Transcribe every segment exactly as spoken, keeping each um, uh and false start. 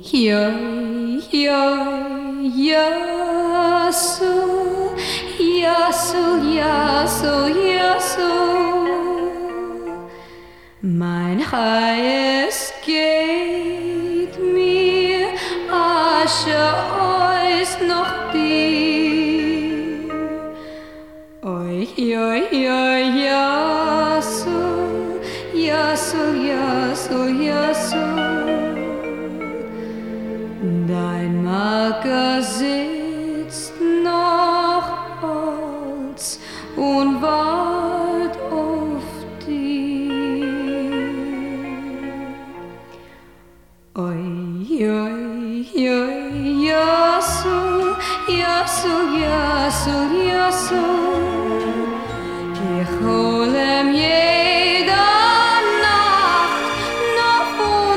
Yoi, yoi, yasu, yasu, yasu, yasu. Mein Reis geht mir, Asche eus noch dir. Oi, oi, oi, yasu, yasu, yasu, yasu. Dein Mager sitzt noch Holz und wart auf dir. Oi, oi, oi, yasu, yasu, yasu, yasu. Ich hol ihm jede Nacht noch von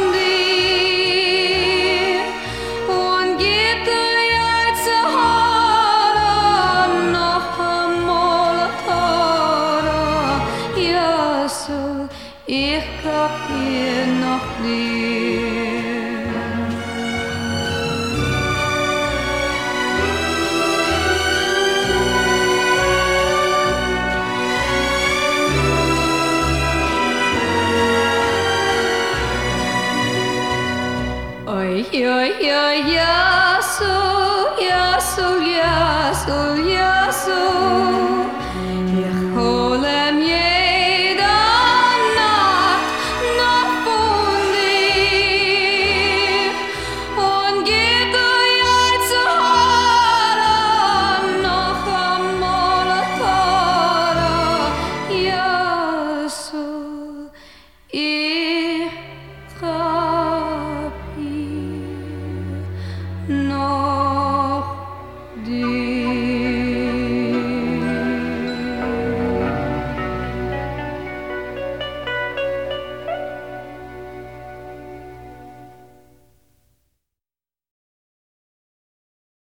dir und gib dir jetzt ein Haar noch einmal ein Haar. Yasu, ich kapier noch dir. Oi, oi, oi, yasu, yasu, yasu, yasu.